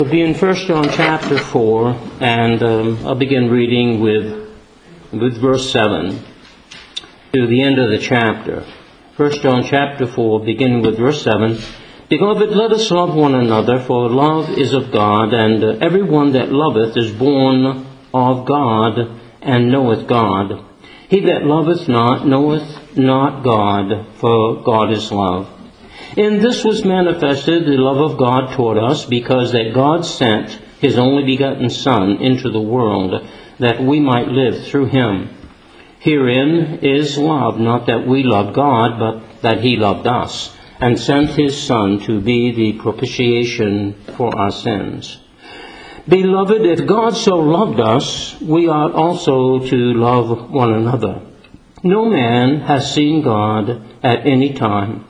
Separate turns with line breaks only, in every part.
We'll be in 1 John chapter 4, and I'll begin reading with verse 7 to the end of the chapter. 1 John chapter 4, beginning with verse 7. Beloved, let us love one another, for love is of God, and everyone that loveth is born of God, and knoweth God. He that loveth not knoweth not God, for God is love. In this was manifested the love of God toward us, because that God sent his only begotten Son into the world, that we might live through him. Herein is love, not that we loved God, but that he loved us, and sent his Son to be the propitiation for our sins. Beloved, if God so loved us, we ought also to love one another. No man has seen God at any time.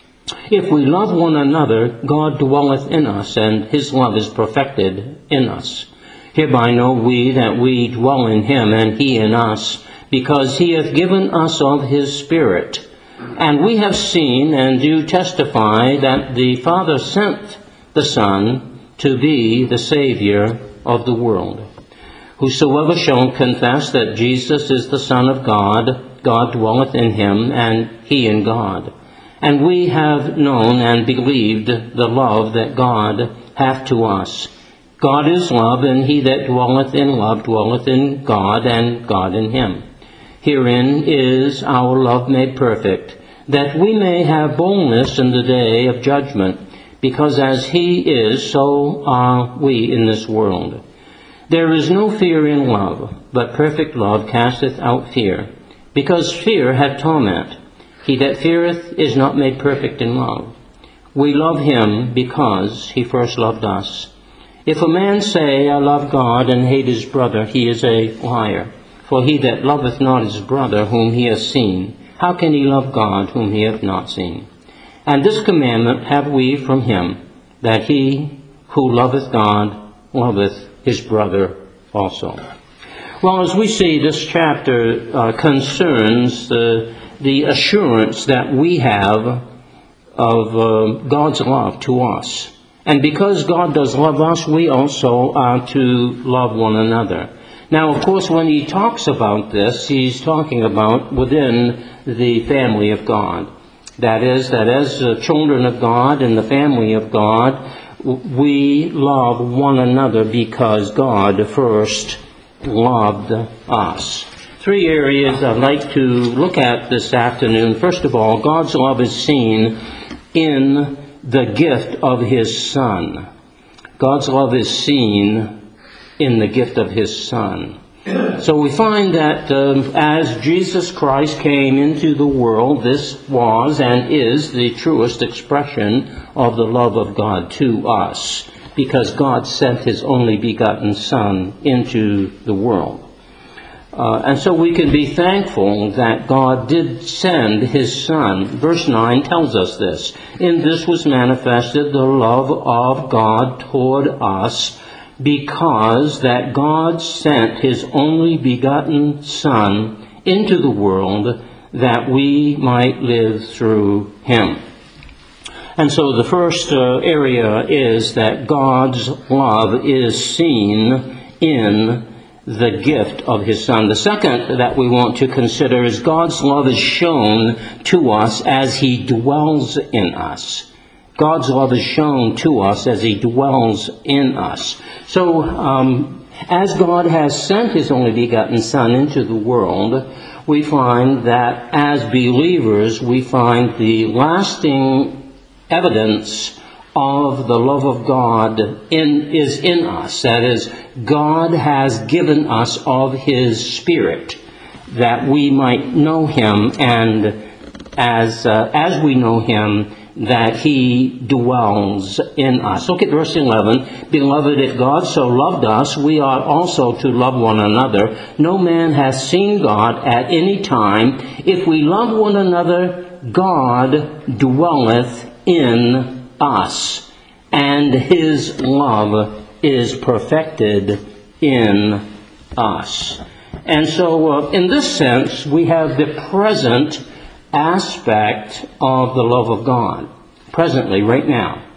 If we love one another, God dwelleth in us, and his love is perfected in us. Hereby know we that we dwell in him, and he in us, because he hath given us of his Spirit. And we have seen and do testify that the Father sent the Son to be the Savior of the world. Whosoever shall confess that Jesus is the Son of God, God dwelleth in him, and he in God. And we have known and believed the love that God hath to us. God is love, and he that dwelleth in love dwelleth in God, and God in him. Herein is our love made perfect, that we may have boldness in the day of judgment, because as he is, so are we in this world. There is no fear in love, but perfect love casteth out fear, because fear hath torment. He that feareth is not made perfect in love. We love him because he first loved us. If a man say, I love God, and hate his brother, he is a liar. For he that loveth not his brother whom he hath seen, how can he love God whom he hath not seen? And this commandment have we from him, that he who loveth God loveth his brother also. Well, as we see, this chapter concerns the assurance that we have of God's love to us. And because God does love us, we also are to love one another. Now, of course, when he talks about this, he's talking about within the family of God. That is, that as children of God in the family of God, we love one another because God first loved us. Three areas I'd like to look at this afternoon. First of all, God's love is seen in the gift of his Son. God's love is seen in the gift of his Son. So we find that as Jesus Christ came into the world, this was and is the truest expression of the love of God to us, because God sent his only begotten Son into the world. And so we can be thankful that God did send his Son. Verse 9 tells us this. In this was manifested the love of God toward us, because that God sent his only begotten Son into the world, that we might live through him. And so the first area is that God's love is seen in the gift of his Son. The second that we want to consider is God's love is shown to us as he dwells in us. God's love is shown to us as he dwells in us. So, as God has sent his only begotten Son into the world, we find that as believers, we find the lasting evidence of the love of God is in us. That is, God has given us of his Spirit, that we might know him, and as we know him, that he dwells in us. Look at verse 11. Beloved, if God so loved us, we ought also to love one another. No man hath seen God at any time. If we love one another, God dwelleth in us, and his love is perfected in us. And so, in this sense, we have the present aspect of the love of God, presently, right now.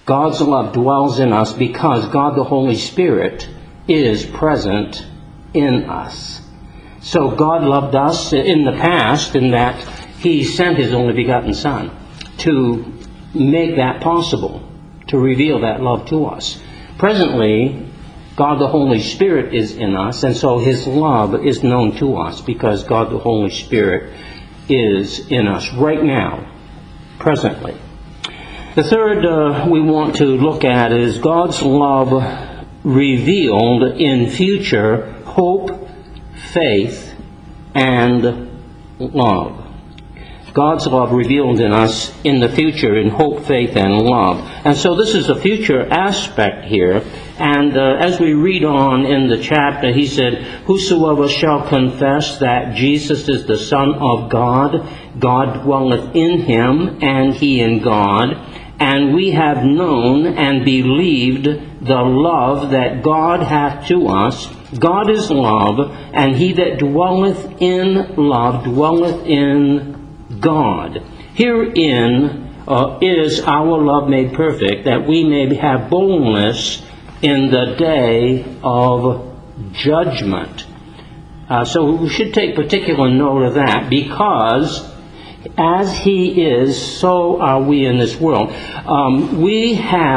God's love dwells in us because God the Holy Spirit is present in us. So God loved us in the past in that He sent His only begotten Son to make that possible, to reveal that love to us. Presently, God the Holy Spirit is in us, and so His love is known to us because God the Holy Spirit is in us right now, presently. The third we want to look at is God's love revealed in future hope, faith, and love. God's love revealed in us in the future in hope, faith, and love. And so this is a future aspect here. And as we read on in the chapter, he said, "Whosoever shall confess that Jesus is the Son of God, God dwelleth in him, and he in God. And we have known and believed the love that God hath to us. God is love, and he that dwelleth in love dwelleth in God. Herein is our love made perfect, that we may have boldness in the day of judgment." So we should take particular note of that, because as He is, so are we in this world. We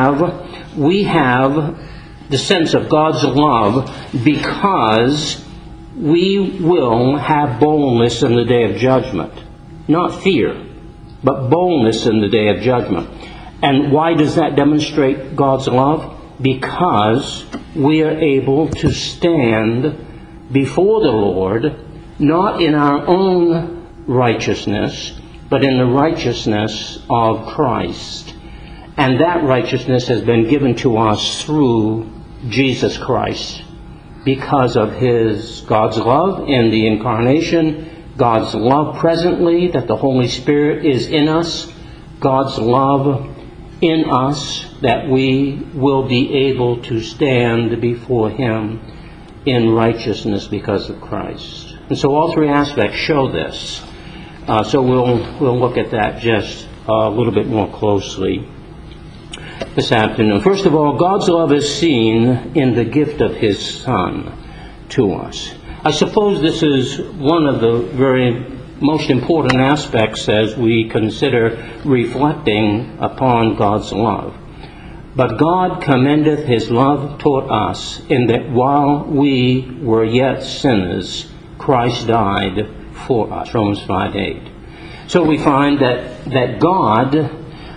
have the sense of God's love because we will have boldness in the day of judgment. Not fear, but boldness in the day of judgment. And why does that demonstrate God's love? Because we are able to stand before the Lord, not in our own righteousness, but in the righteousness of Christ. And that righteousness has been given to us through Jesus Christ because of God's love in the incarnation, God's love presently, that the Holy Spirit is in us, God's love in us, that we will be able to stand before Him in righteousness because of Christ. And so all three aspects show this. So we'll look at that just a little bit more closely this afternoon. First of all, God's love is seen in the gift of His Son to us. I suppose this is one of the very most important aspects as we consider reflecting upon God's love. "But God commendeth His love toward us, in that while we were yet sinners, Christ died for us." Romans 5:8. So we find that God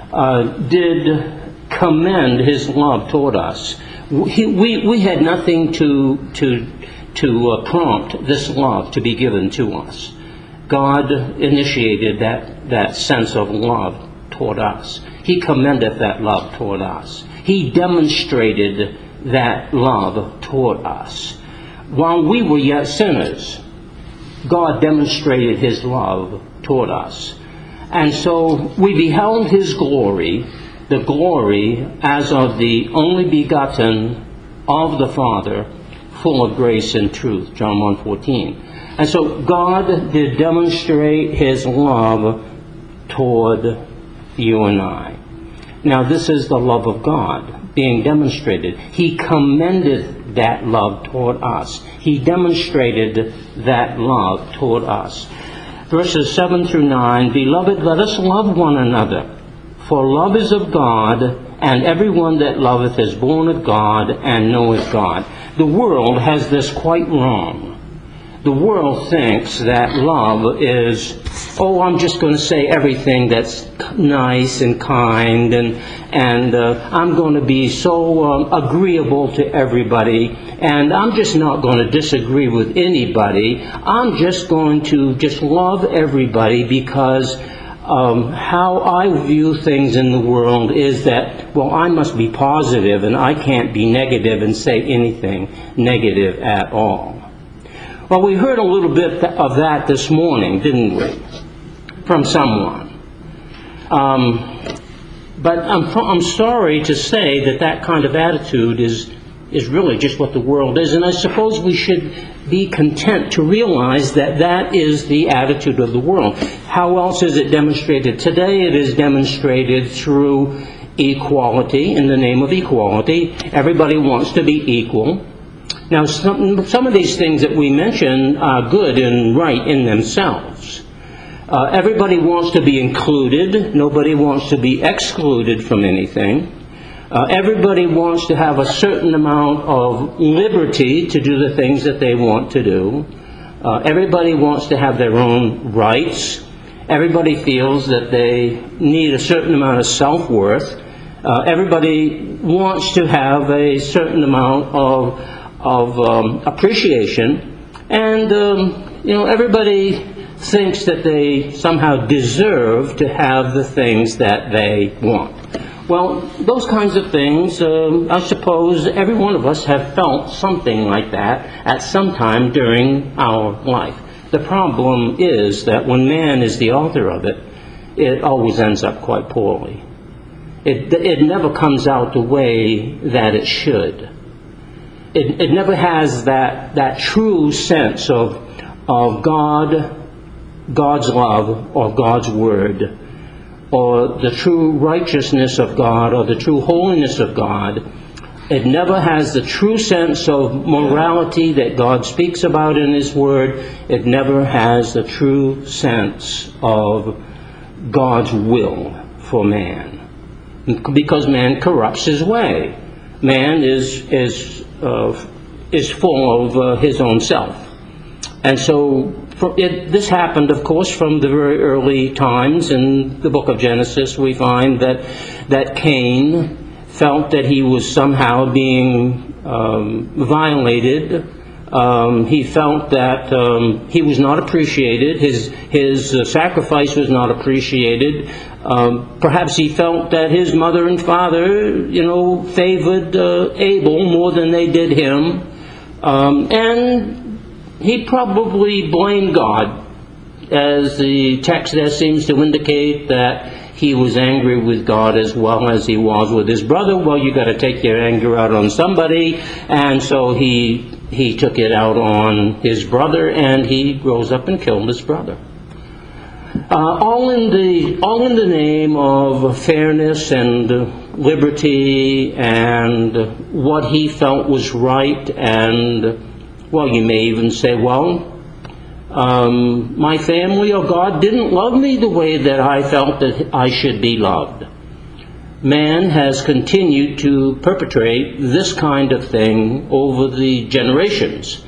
did commend His love toward us. We had nothing to prompt this love to be given to us. God initiated that sense of love toward us. He commendeth that love toward us. He demonstrated that love toward us. While we were yet sinners, God demonstrated His love toward us. And so we beheld His glory, the glory as of the only begotten of the Father, full of grace and truth, John 1:14. And so God did demonstrate His love toward you and I. Now this is the love of God being demonstrated. He commended that love toward us. He demonstrated that love toward us. Verses 7 through 9, "Beloved, let us love one another, for love is of God, and everyone that loveth is born of God and knoweth God." The world has this quite wrong. The world thinks that love is, I'm just going to say everything that's nice and kind, and I'm going to be so agreeable to everybody, and I'm just not going to disagree with anybody. I'm just going to just love everybody because how I view things in the world is that, I must be positive and I can't be negative and say anything negative at all. Well, we heard a little bit of that this morning, didn't we? From someone. But I'm sorry to say that kind of attitude is really just what the world is. And I suppose we should be content to realize that is the attitude of the world. How else is it demonstrated? Today it is demonstrated through equality, in the name of equality. Everybody wants to be equal. Now, some of these things that we mention are good and right in themselves. Everybody wants to be included. Nobody wants to be excluded from anything. Everybody wants to have a certain amount of liberty to do the things that they want to do. Everybody wants to have their own rights. Everybody feels that they need a certain amount of self-worth. Everybody wants to have a certain amount of appreciation. And, everybody thinks that they somehow deserve to have the things that they want. Well, those kinds of things, I suppose every one of us have felt something like that at some time during our life. The problem is that when man is the author of it, it always ends up quite poorly. It never comes out the way that it should. It never has that true sense of God's love or God's word, or the true righteousness of God, or the true holiness of God. It never has the true sense of morality that God speaks about in His Word. It never has the true sense of God's will for man, because man corrupts his way. Man is full of his own self, and so this happened, of course, from the very early times. In the book of Genesis, we find that Cain felt that he was somehow being violated. He felt that he was not appreciated. His sacrifice was not appreciated. Perhaps he felt that his mother and father, favored Abel more than they did him. And he probably blamed God, as the text there seems to indicate that he was angry with God as well as he was with his brother. Well, you got to take your anger out on somebody, and so he took it out on his brother, and he rose up and killed his brother. All in the name of fairness and liberty and what he felt was right. And well, you may even say, my family or God didn't love me the way that I felt that I should be loved. Man has continued to perpetrate this kind of thing over the generations.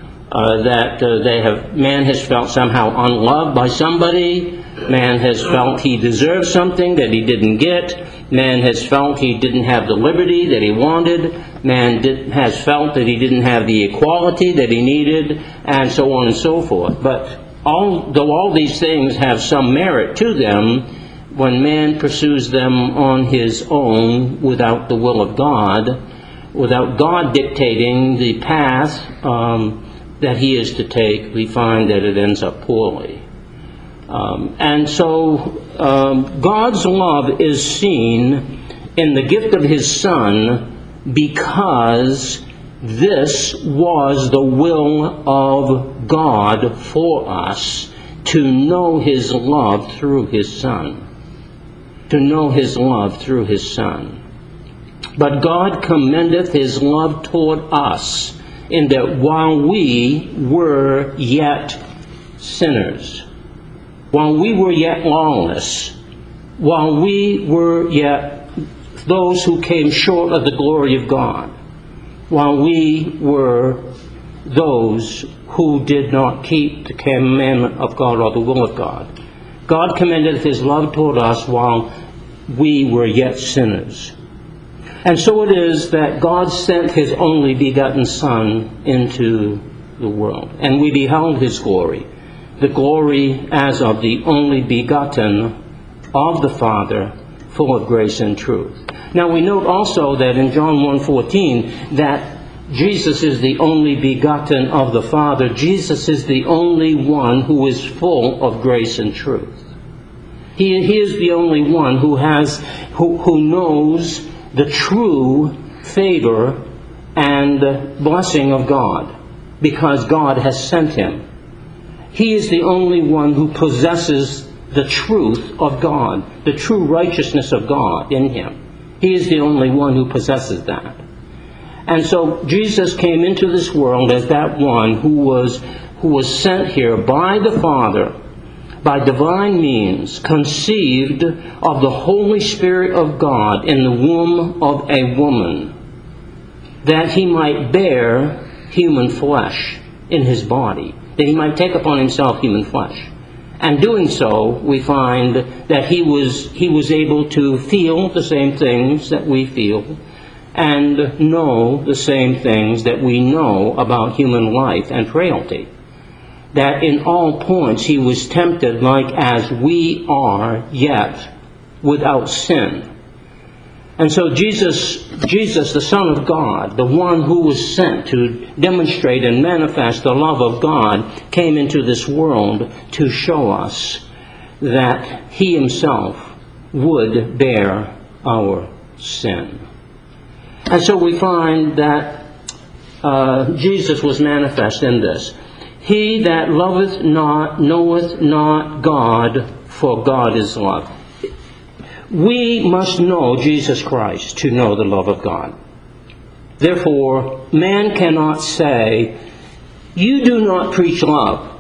Man has felt somehow unloved by somebody. Man has felt he deserved something that he didn't get. Man has felt he didn't have the liberty that he wanted. Man has felt that he didn't have the equality that he needed, and so on and so forth. But though all these things have some merit to them, when man pursues them on his own without the will of God, without God dictating the path that he is to take, we find that it ends up poorly. And so God's love is seen in the gift of His Son, because this was the will of God for us, to know His love through His Son. To know His love through His Son. But God commendeth His love toward us, in that while we were yet sinners, while we were yet lawless, while we were yet those who came short of the glory of God, while we were those who did not keep the commandment of God or the will of God, God commended His love toward us while we were yet sinners. And so it is that God sent His only begotten Son into the world, and we beheld His glory, the glory as of the only begotten of the Father, full of grace and truth. Now we note also that in John 1:14 that Jesus is the only begotten of the Father. Jesus is the only one who is full of grace and truth. He is the only one who knows the true favor and blessing of God, because God has sent Him. He is the only one who possesses the truth of God, the true righteousness of God in Him. He is the only one who possesses that. And so Jesus came into this world as that one who was sent here by the Father, by divine means, conceived of the Holy Spirit of God in the womb of a woman, that he might bear human flesh in his body, that he might take upon himself human flesh. And doing so, we find that he was able to feel the same things that we feel, and know the same things that we know about human life and frailty. That in all points he was tempted like as we are, yet without sin. And so Jesus, the Son of God, the one who was sent to demonstrate and manifest the love of God, came into this world to show us that he himself would bear our sin. And so we find that Jesus was manifest in this. He that loveth not knoweth not God, for God is love. We must know Jesus Christ to know the love of God. Therefore, man cannot say, you do not preach love.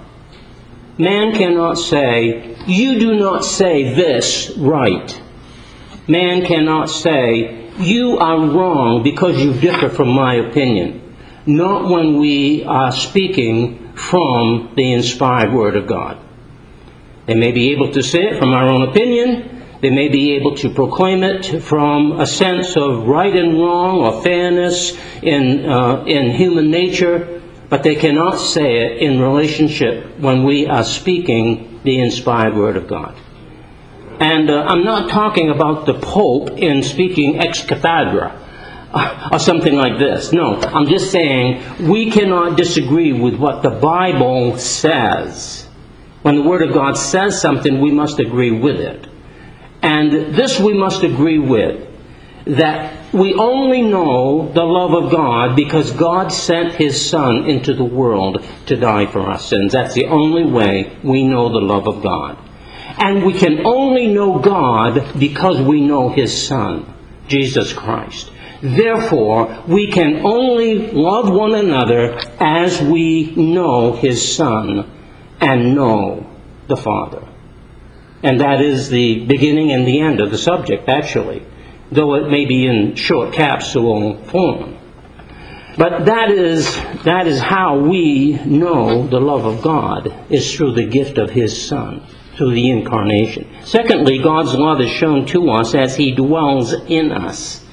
Man cannot say, you do not say this right. Man cannot say, you are wrong because you differ from my opinion. Not when we are speaking from the inspired Word of God. They may be able to say it from our own opinion. They may be able to proclaim it from a sense of right and wrong or fairness in human nature, but they cannot say it in relationship when we are speaking the inspired Word of God. And I'm not talking about the Pope in speaking ex cathedra or something like this. No, I'm just saying we cannot disagree with what the Bible says. When the Word of God says something, we must agree with it. And this we must agree with, that we only know the love of God because God sent His Son into the world to die for our sins. That's the only way we know the love of God. And we can only know God because we know His Son, Jesus Christ. Therefore, we can only love one another as we know His Son and know the Father. And that is the beginning and the end of the subject, actually, though it may be in short capsule form. But that is how we know the love of God, is through the gift of His Son, through the incarnation. Secondly, God's love is shown to us as He dwells in us.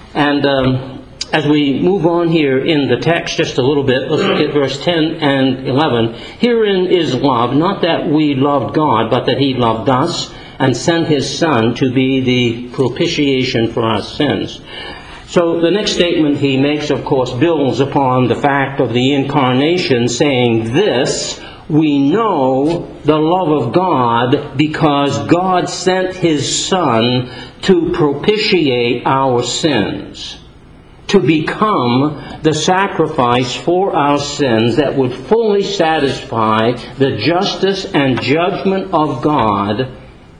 And as we move on here in the text just a little bit, let's look at verse 10 and 11. Herein is love, not that we loved God, but that He loved us and sent His Son to be the propitiation for our sins. So the next statement he makes, of course, builds upon the fact of the incarnation, saying this: we know the love of God because God sent His Son to propitiate our sins, to become the sacrifice for our sins that would fully satisfy the justice and judgment of God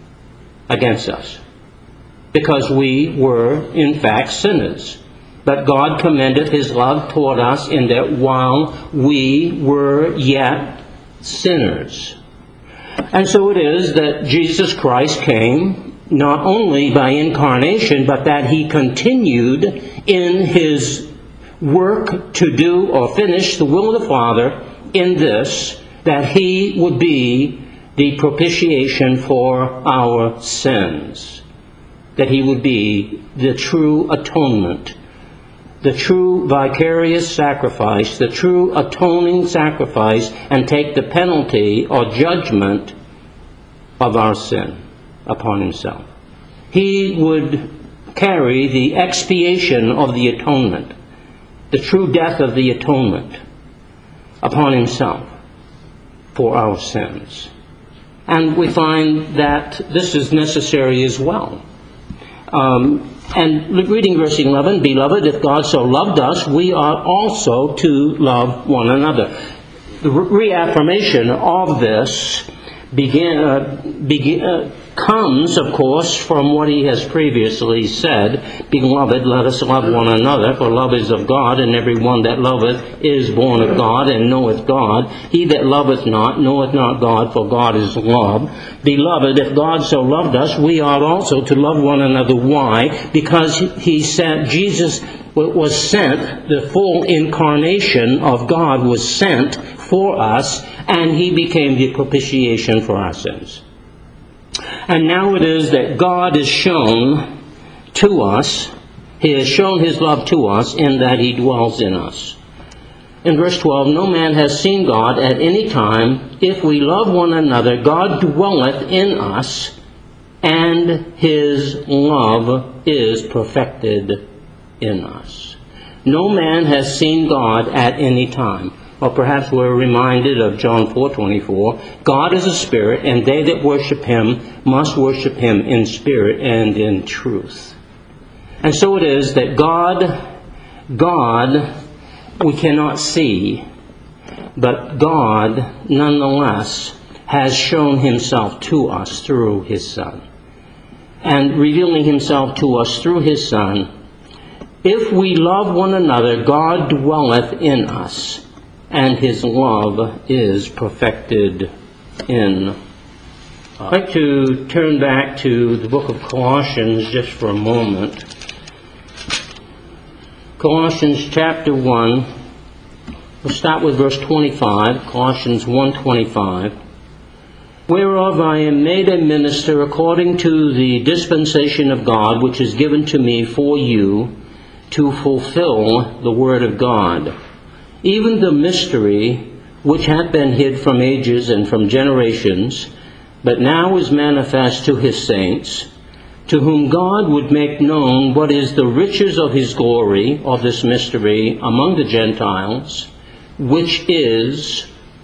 against us. Because we were, in fact, sinners. But God commended His love toward us in that while we were yet sinners. And so it is that Jesus Christ came not only by incarnation, but that He continued in His work to do or finish the will of the Father in this, that He would be the propitiation for our sins, that He would be the true atonement, the true vicarious sacrifice, the true atoning sacrifice, and take the penalty or judgment of our sin upon Himself. He would carry the expiation of the atonement, the true death of the atonement, upon Himself for our sins. And we find that this is necessary as well. And reading verse 11, Beloved, if God so loved us, we are also to love one another. The reaffirmation of this comes, of course, from what he has previously said, Beloved, let us love one another, for love is of God, and every one that loveth is born of God, and knoweth God. He that loveth not, knoweth not God, for God is love. Beloved, if God so loved us, we ought also to love one another. Why? Because he said Jesus was sent, the full incarnation of God was sent for us, and he became the propitiation for our sins. And now it is that God is shown to us, he has shown his love to us in that he dwells in us. In verse 12, no man has seen God at any time. If we love one another, God dwelleth in us, and his love is perfected in us. No man has seen God at any time. Or perhaps we're reminded of John 4:24. God is a spirit, and they that worship him must worship him in spirit and in truth. And so it is that God we cannot see, but God nonetheless has shown himself to us through his Son. And revealing himself to us through his Son, if we love one another, God dwelleth in us, and his love is perfected in us. I'd like to turn back to the book of Colossians just for a moment. Colossians chapter 1. We'll start with verse 25, Colossians 1:25. Whereof I am made a minister according to the dispensation of God, which is given to me for you, to fulfill the word of God, even the mystery which hath been hid from ages and from generations, but now is manifest to his saints, to whom God would make known what is the riches of his glory of this mystery among the Gentiles, which is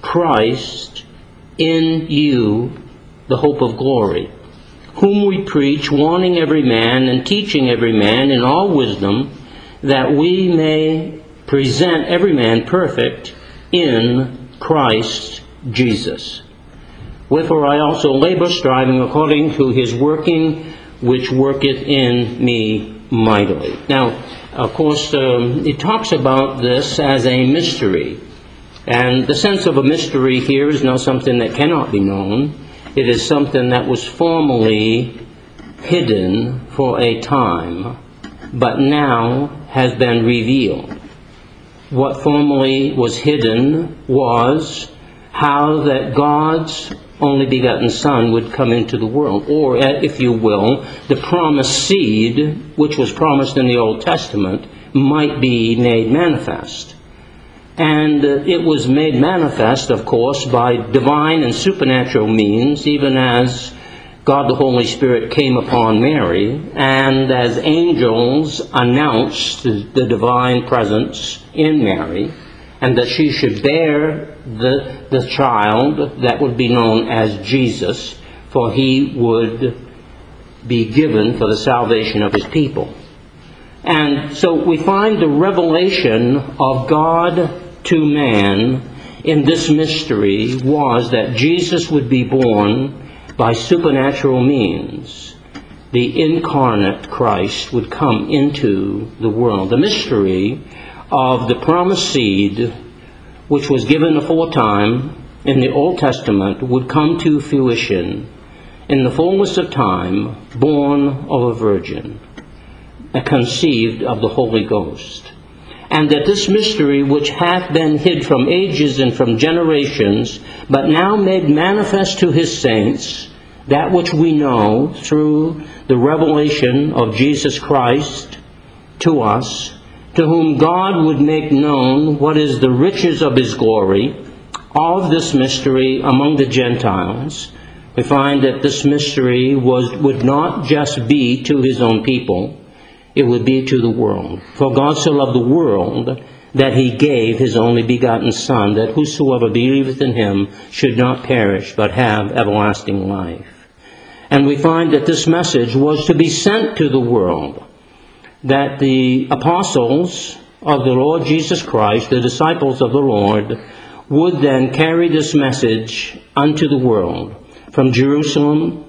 Christ in you, the hope of glory, whom we preach, warning every man and teaching every man in all wisdom, that we may present every man perfect in Christ Jesus. Wherefore I also labor, striving according to his working, which worketh in me mightily. Now, of course, it talks about this as a mystery. And the sense of a mystery here is not something that cannot be known. It is something that was formerly hidden for a time, but now has been revealed. What formerly was hidden was how that God's only begotten Son would come into the world, or, if you will, the promised seed, which was promised in the Old Testament, might be made manifest. And it was made manifest, of course, by divine and supernatural means, even as God the Holy Spirit came upon Mary, and as angels announced the divine presence in Mary, and that she should bear the child that would be known as Jesus, for he would be given for the salvation of his people. And so we find the revelation of God to man in this mystery was that Jesus would be born by supernatural means. The incarnate Christ would come into the world. The mystery of the promised seed, which was given aforetime in the Old Testament, would come to fruition in the fullness of time, born of a virgin, conceived of the Holy Ghost. And that this mystery, which hath been hid from ages and from generations, but now made manifest to his saints, that which we know through the revelation of Jesus Christ to us, to whom God would make known what is the riches of his glory, of this mystery among the Gentiles. We find that this mystery would not just be to his own people, it would be to the world. For God so loved the world that he gave his only begotten Son, that whosoever believeth in him should not perish, but have everlasting life. And we find that this message was to be sent to the world, that the apostles of the Lord Jesus Christ, the disciples of the Lord, would then carry this message unto the world, from Jerusalem,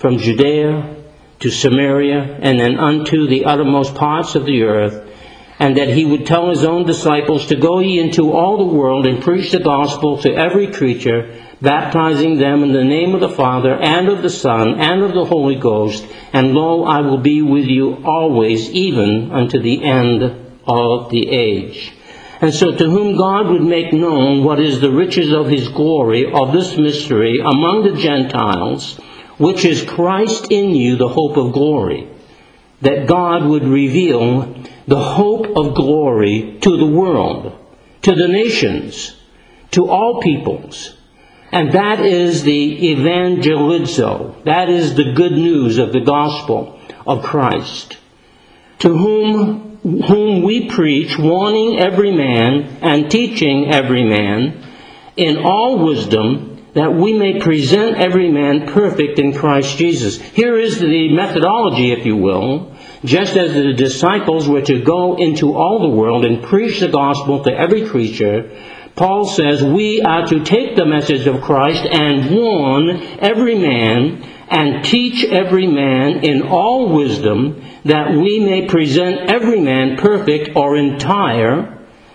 from Judea to Samaria, and then unto the uttermost parts of the earth, and that he would tell his own disciples to go ye into all the world and preach the gospel to every creature, baptizing them in the name of the Father, and of the Son, and of the Holy Ghost, and lo, I will be with you always, even unto the end of the age. And so to whom God would make known what is the riches of his glory of this mystery among the Gentiles, which is Christ in you, the hope of glory, that God would reveal the hope of glory to the world, to the nations, to all peoples. And that is the evangelizo. That is the good news of the gospel of Christ, to whom we preach, warning every man and teaching every man in all wisdom, that we may present every man perfect in Christ Jesus. Here is the methodology, if you will. Just as the disciples were to go into all the world and preach the gospel to every creature, Paul says we are to take the message of Christ and warn every man and teach every man in all wisdom, that we may present every man perfect or entire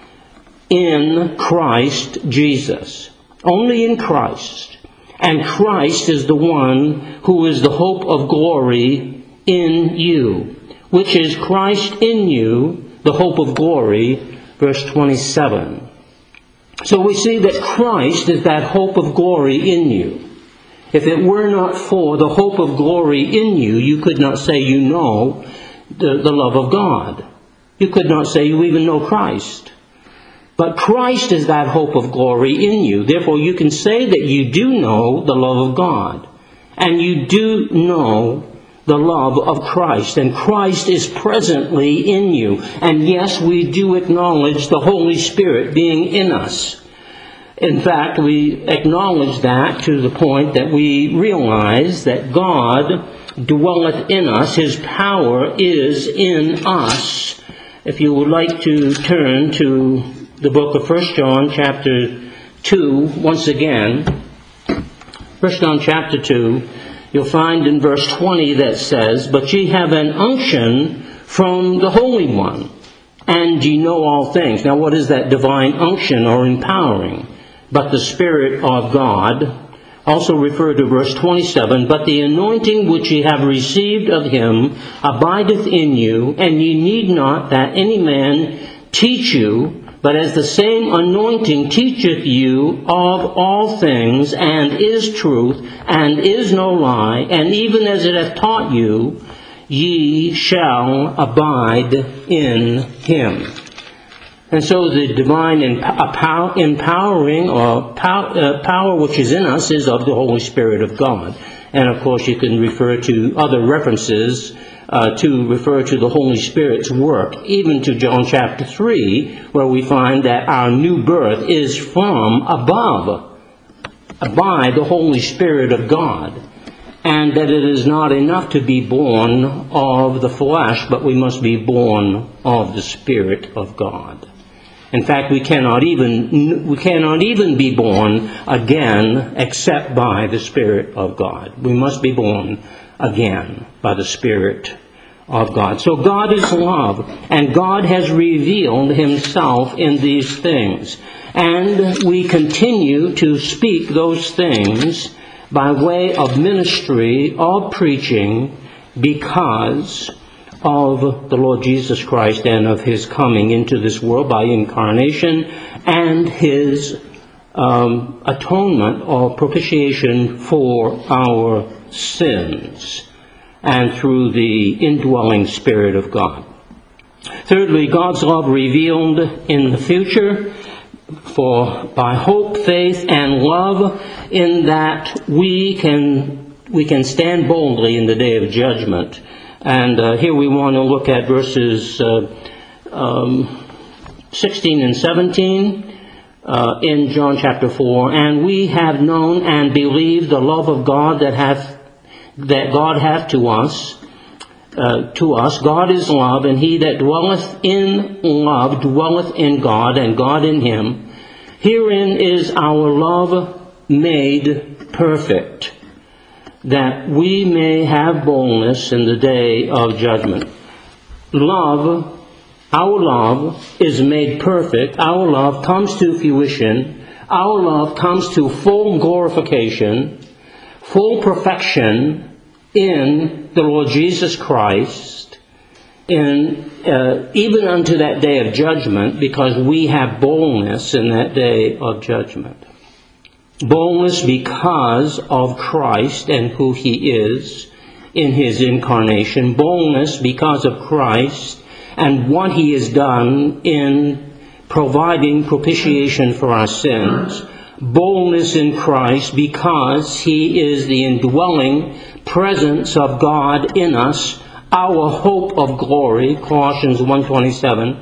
in Christ Jesus. Only in Christ. And Christ is the one who is the hope of glory in you, which is Christ in you, the hope of glory, verse 27. So we see that Christ is that hope of glory in you. If it were not for the hope of glory in you, you could not say you know the love of God. You could not say you even know Christ. But Christ is that hope of glory in you. Therefore, you can say that you do know the love of God. And you do know the love of Christ. And Christ is presently in you. And yes, we do acknowledge the Holy Spirit being in us. In fact, we acknowledge that to the point that we realize that God dwelleth in us. His power is in us. If you would like to turn to the book of 1 John chapter 2, once again, 1 John chapter 2, you'll find in verse 20 that says, But ye have an unction from the Holy One, and ye know all things. Now what is that divine unction or empowering? But the Spirit of God, also referred to verse 27, But the anointing which ye have received of him abideth in you, and ye need not that any man teach you, but as the same anointing teacheth you of all things, and is truth, and is no lie, and even as it hath taught you, ye shall abide in him. And so the divine empowering or power which is in us is of the Holy Spirit of God. And of course you can refer to other references to refer to the Holy Spirit's work, even to John chapter 3, where we find that our new birth is from above, by the Holy Spirit of God, and that it is not enough to be born of the flesh, but we must be born of the Spirit of God. In fact, we cannot even be born again except by the Spirit of God. We must be born again by the Spirit of God. So God is love, and God has revealed himself in these things. And we continue to speak those things by way of ministry, of preaching, because of the Lord Jesus Christ and of his coming into this world by incarnation and his atonement or propitiation for our sins, and through the indwelling Spirit of God. Thirdly, God's love revealed in the future by hope, faith, and love, in that we can stand boldly in the day of judgment. And here we want to look at verses 16 and 17 in John chapter 4. And we have known and believed the love of God that God hath to us. God is love, and he that dwelleth in love dwelleth in God, and God in him. Herein is our love made perfect, that we may have boldness in the day of judgment. Love, our love, is made perfect. Our love comes to fruition. Our love comes to full glorification, full perfection in the Lord Jesus Christ, even unto that day of judgment, because we have boldness in that day of judgment. Boldness because of Christ and who He is in His incarnation. Boldness because of Christ and what He has done in providing propitiation for our sins. Boldness in Christ because He is the indwelling presence of God in us, our hope of glory, Colossians 1:27.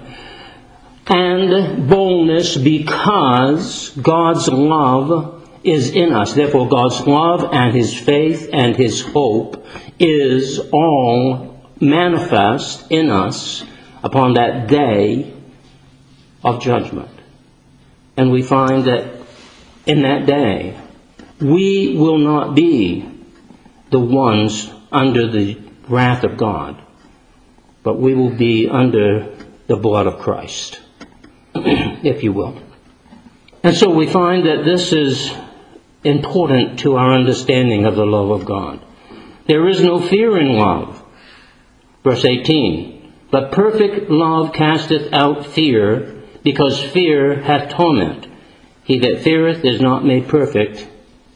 And boldness because God's love is in us. Therefore, God's love and His faith and His hope is all manifest in us upon that day of judgment. And we find that in that day, we will not be the ones under the wrath of God, but we will be under the blood of Christ, if you will. And so we find that this is important to our understanding of the love of God. There is no fear in love. Verse 18, but perfect love casteth out fear, because fear hath torment. He that feareth is not made perfect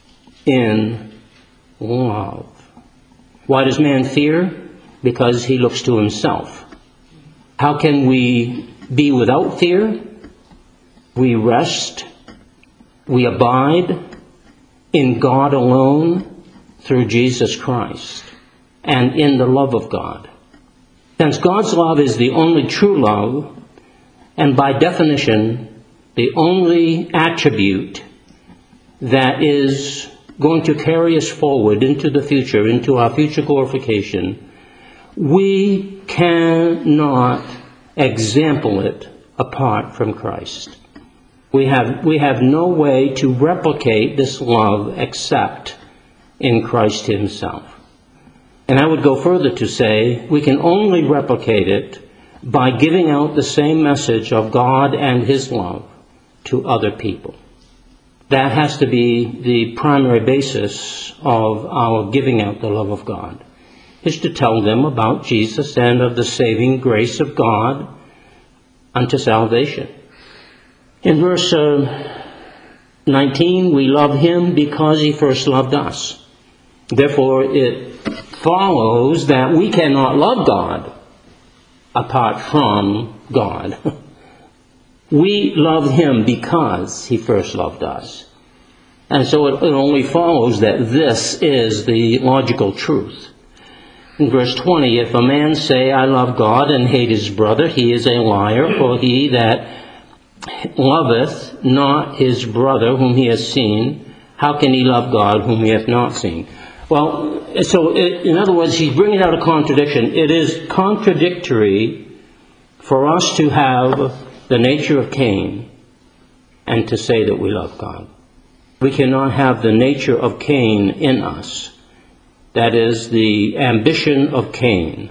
in love. Why does man fear? Because he looks to himself. How can we be without fear? We rest, we abide in God alone through Jesus Christ and in the love of God. Since God's love is the only true love, and by definition, the only attribute that is going to carry us forward into the future, into our future glorification, we cannot example it apart from Christ. We have no way to replicate this love except in Christ Himself. And I would go further to say we can only replicate it by giving out the same message of God and His love to other people. That has to be the primary basis of our giving out the love of God, is to tell them about Jesus and of the saving grace of God unto salvation. In verse 19, we love Him because He first loved us. Therefore, it follows that we cannot love God apart from God. We love Him because He first loved us. And so it only follows that this is the logical truth. In verse 20, if a man say, I love God, and hate his brother, he is a liar, for he that loveth not his brother whom he has seen, how can he love God whom he hath not seen? Well, so in other words, he's bringing out a contradiction. It is contradictory for us to have the nature of Cain and to say that we love God. We cannot have the nature of Cain in us. That is the ambition of Cain,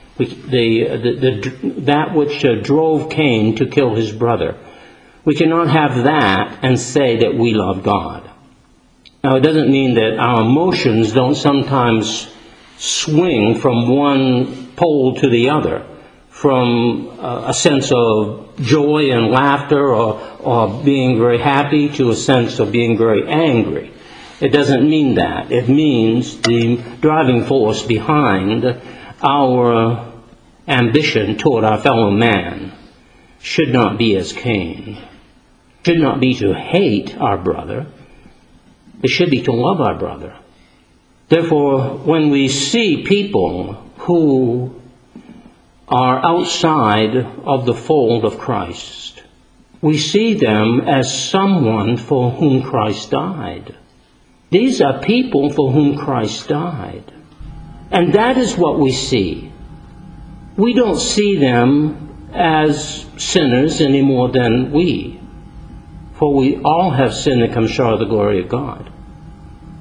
that which drove Cain to kill his brother. We cannot have that and say that we love God. Now, it doesn't mean that our emotions don't sometimes swing from one pole to the other, from a sense of joy and laughter or being very happy to a sense of being very angry. It doesn't mean that. It means the driving force behind our ambition toward our fellow man should not be as Cain. Should not be to hate our brother. It should be to love our brother. Therefore, when we see people who are outside of the fold of Christ, we see them as someone for whom Christ died. These are people for whom Christ died. And that is what we see. We don't see them as sinners any more than we. For we all have sinned and come short of the glory of God.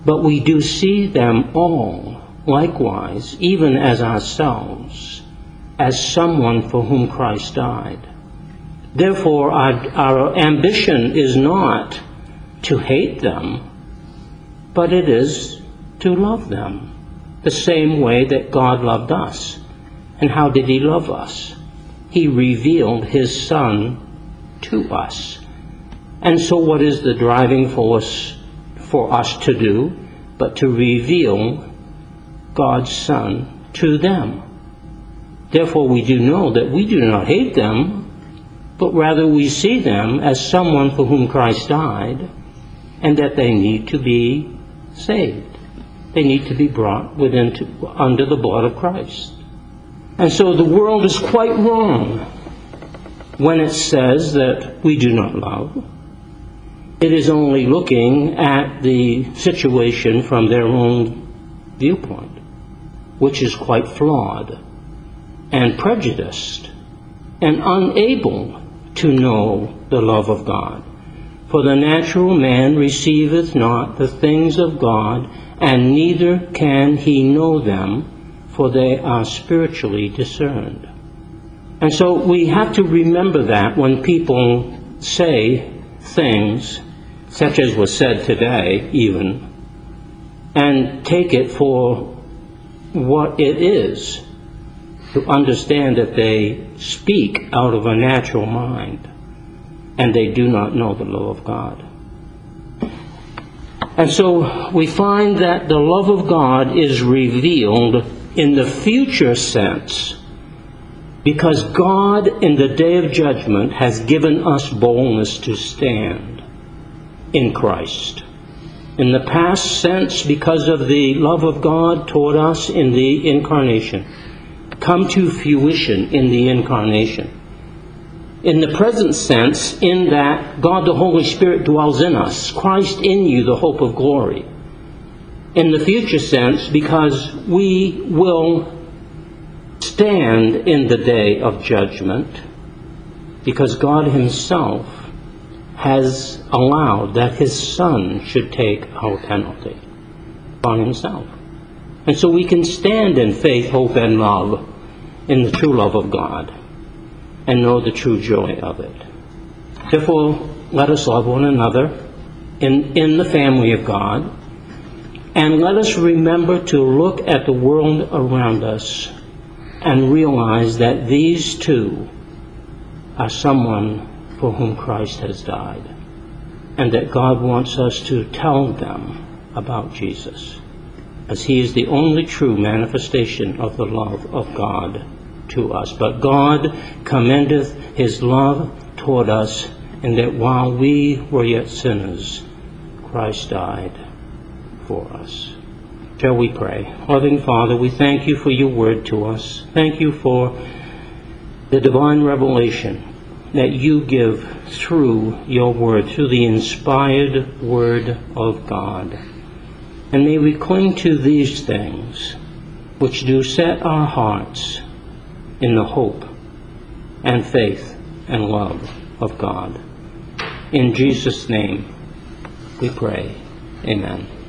But we do see them all, likewise, even as ourselves, as someone for whom Christ died. Therefore, our ambition is not to hate them, but it is to love them the same way that God loved us. And how did he love us? He revealed his Son to us. And so what is the driving force for us to do but to reveal God's Son to them? Therefore we do know that we do not hate them, but rather we see them as someone for whom Christ died, and that they need to be saved. They need to be brought under the blood of Christ. And so the world is quite wrong when it says that we do not love. It is only looking at the situation from their own viewpoint, which is quite flawed and prejudiced and unable to know the love of God. For the natural man receiveth not the things of God, and neither can he know them, for they are spiritually discerned. And so we have to remember that when people say things, such as was said today even, and take it for what it is, to understand that they speak out of a natural mind, and they do not know the love of God. And so we find that the love of God is revealed in the future sense, because God in the day of judgment has given us boldness to stand in Christ. In the past sense, because of the love of God toward us in the incarnation, come to fruition in the incarnation. In the present sense, in that God the Holy Spirit dwells in us, Christ in you, the hope of glory. In the future sense, because we will stand in the day of judgment, because God himself has allowed that his Son should take our penalty on himself. And so we can stand in faith, hope, and love in the true love of God and know the true joy of it. Therefore, let us love one another in the family of God, and let us remember to look at the world around us and realize that these two are someone for whom Christ has died, and that God wants us to tell them about Jesus, as he is the only true manifestation of the love of God to us. But God commendeth his love toward us, in that while we were yet sinners, Christ died for us. Shall we pray? Loving Father, we thank you for your word to us. Thank you for the divine revelation that you give through your word, through the inspired word of God. And may we cling to these things which do set our hearts in the hope and faith and love of God. In Jesus' name we pray. Amen.